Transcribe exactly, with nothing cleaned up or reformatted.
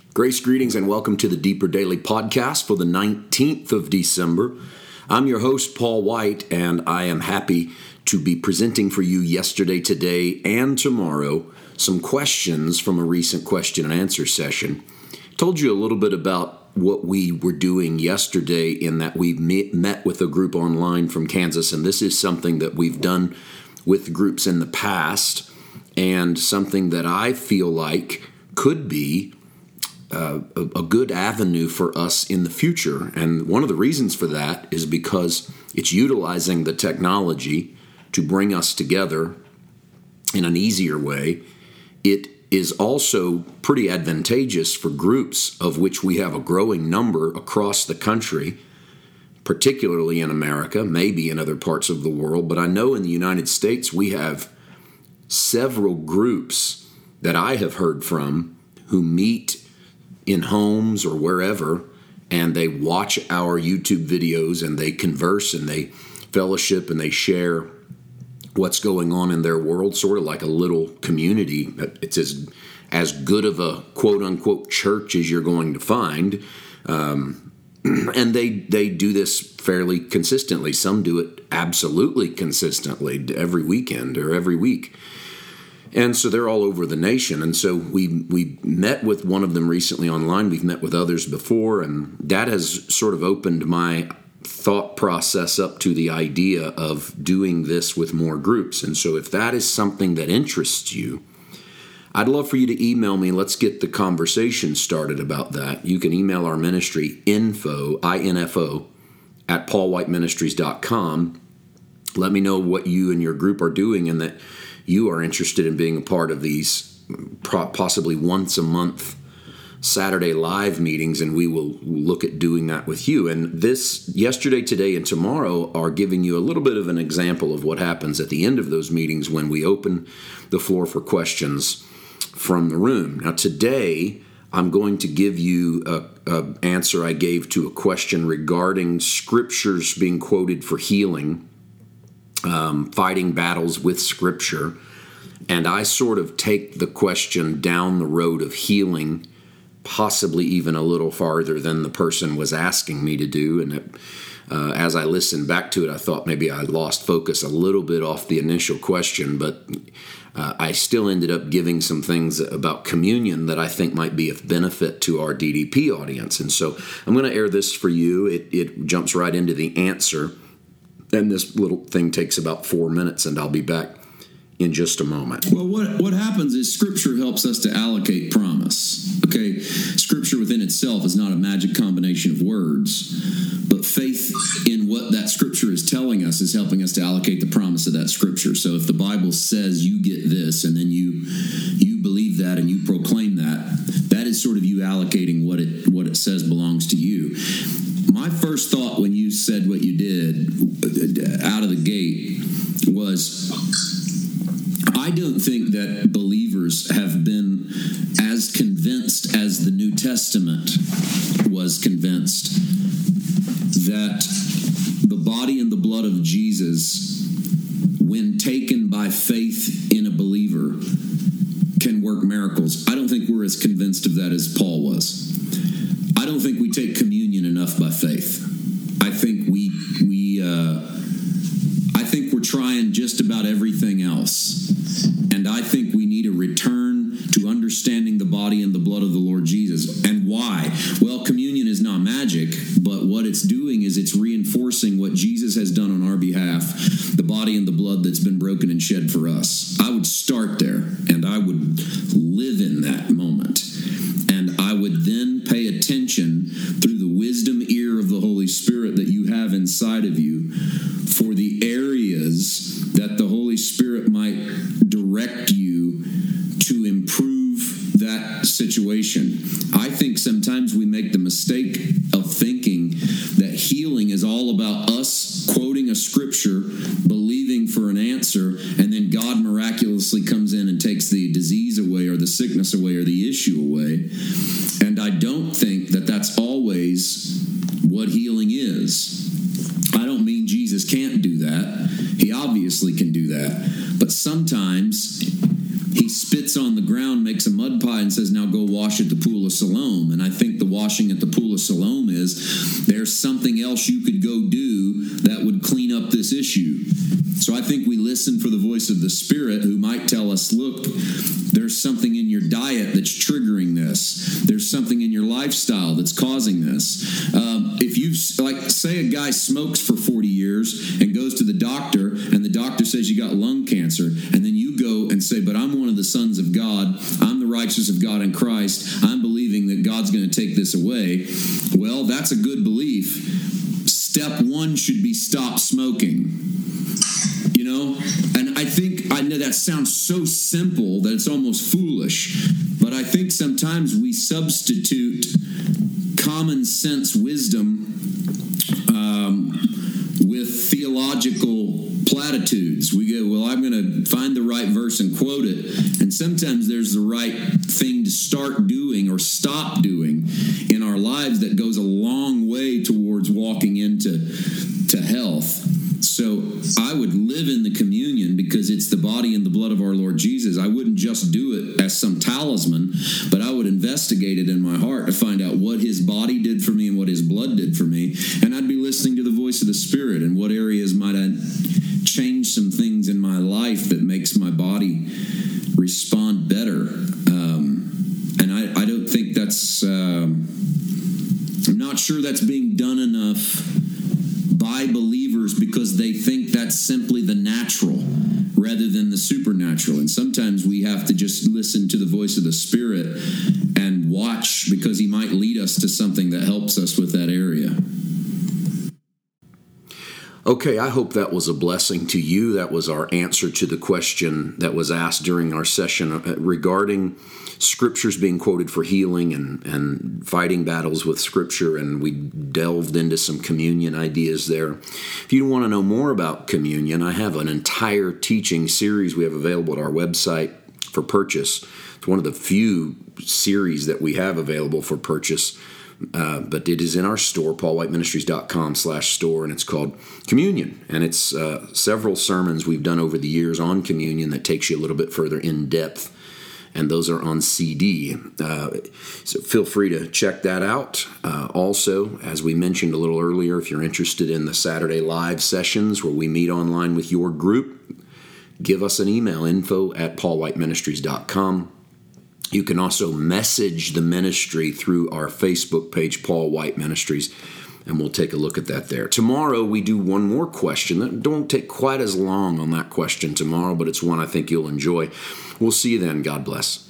Grace, greetings, and welcome to the Deeper Daily Podcast for the nineteenth of December. I'm your host, Paul White, and I am happy to be presenting for you yesterday, today, and tomorrow some questions from a recent question and answer session. I told you a little bit about what we were doing yesterday in that we met with a group online from Kansas, and this is something that we've done with groups in the past and something that I feel like could be Uh, a, a good avenue for us in the future. And one of the reasons for that is because it's utilizing the technology to bring us together in an easier way. It is also pretty advantageous for groups of which we have a growing number across the country, particularly in America, maybe in other parts of the world. But I know in the United States we have several groups that I have heard from who meet in homes or wherever, and they watch our YouTube videos and they converse and they fellowship and they share what's going on in their world, sort of like a little community. It's as as good of a quote-unquote church as you're going to find. Um, and they they do this fairly consistently. Some do it absolutely consistently every weekend or every week. And so they're all over the nation. And so we we met with one of them recently online. We've met with others before, and that has sort of opened my thought process up to the idea of doing this with more groups. And so if that is something that interests you, I'd love for you to email me. Let's get the conversation started about that. You can email our ministry, info, I N F O, at paul white ministries dot com. Let me know what you and your group are doing and that you are interested in being a part of these possibly once a month Saturday live meetings, and we will look at doing that with you. And this, yesterday, today, and tomorrow are giving you a little bit of an example of what happens at the end of those meetings when we open the floor for questions from the room. Now, today, I'm going to give you an answer I gave to a question regarding scriptures being quoted for healing. Um, fighting battles with Scripture, and I sort of take the question down the road of healing, possibly even a little farther than the person was asking me to do. And it, uh, as I listened back to it, I thought maybe I lost focus a little bit off the initial question, but uh, I still ended up giving some things about communion that I think might be of benefit to our D D P audience. And so I'm going to air this for you. It, it jumps right into the answer. And this little thing takes about four minutes, and I'll be back in just a moment. Well, what, what happens is Scripture helps us to allocate promise. Okay, Scripture within itself is not a magic combination of words, but faith in what that Scripture is telling us is helping us to allocate the promise of that Scripture. So if the Bible says you get this, and then you you believe that and you proclaim that, that is sort of you allocating what it what it says belongs to you. My first thought when you said what you did out of the gate was, I don't think that believers have been as convinced as the New Testament was convinced that the body and the blood of Jesus, when taken by faith in a believer, can work miracles. I don't think we're as convinced of that as Paul was. I don't think we take communion enough by faith. I think we we uh, I think we're trying just about everything else, and I think we need a return to understanding the body and the blood of the Lord Jesus. And why? Well, communion is not magic, but what it's doing is it's reinforcing what Jesus has done on our behalf, the body and the blood that's been broken and shed for us. I would start there, and I would live in that moment. And I would then pay attention through the wisdom ear of the Holy Spirit that you have inside of you for the areas that the Holy Spirit might direct you to improve that situation. I think sometimes we make the mistake of thinking that healing is all about us quoting a scripture, believing for an answer, and then God miraculously comes in and takes the disease away or the sickness away or the issue away. And I don't think that that's always what healing is. I don't mean Jesus can't do that. He obviously can do that. But sometimes he spits on the ground, makes a mud pie, and says, now go wash at the pool pool of Siloam. And I think the washing at the pool of Siloam is there's something else you could go do that would clean up this issue. So I think we listen for the voice of the Spirit, who might tell us, look, there's something in your diet that's triggering this. There's something in your lifestyle that's causing this. Um, if you, like, say a guy smokes for forty years and goes to the doctor, and the doctor says you got lung cancer, and then you go and say, but I'm one of the sons of God. I'm the righteousness of God in Christ. I'm believing that God's going to take this away. Well, that's a good belief. Step one should be stop smoking. You know, and I think, I know that sounds so simple that it's almost foolish, but I think sometimes we substitute common sense wisdom um, with theological platitudes. We go, well, I'm going to find the right verse and quote it, and sometimes there's the right thing to start doing or stop doing in our lives that goes a long way towards walking into to health. So I would live in the communion because it's the body and the blood of our Lord Jesus. I wouldn't just do it as some talisman, but I would investigate it in my heart to find out what his body did for me and what his blood did for me. And I'd be listening to the voice of the Spirit, and what areas might I change some things in my life that makes my body respond better. Um, and I, I don't think that's, um, I'm not sure that's being done enough by believers, because they think that's simply the natural rather than the supernatural. And sometimes we have to just listen to the voice of the Spirit and watch, because he might lead us to something that helps us with that area. Okay, I hope that was a blessing to you. That was our answer to the question that was asked during our session regarding scriptures being quoted for healing and, and fighting battles with scripture, and we delved into some communion ideas there. If you want to know more about communion, I have an entire teaching series we have available at our website for purchase. It's one of the few series that we have available for purchase. Uh, but it is in our store, paul white ministries dot com slash store, and it's called Communion. And it's uh, several sermons we've done over the years on communion that takes you a little bit further in depth, and those are on C D. Uh, so feel free to check that out. Uh, also, as we mentioned a little earlier, if you're interested in the Saturday live sessions where we meet online with your group, give us an email, info at paul white ministries dot com. You can also message the ministry through our Facebook page, Paul White Ministries, and we'll take a look at that there. Tomorrow, we do one more question. Don't take quite as long on that question tomorrow, but it's one I think you'll enjoy. We'll see you then. God bless.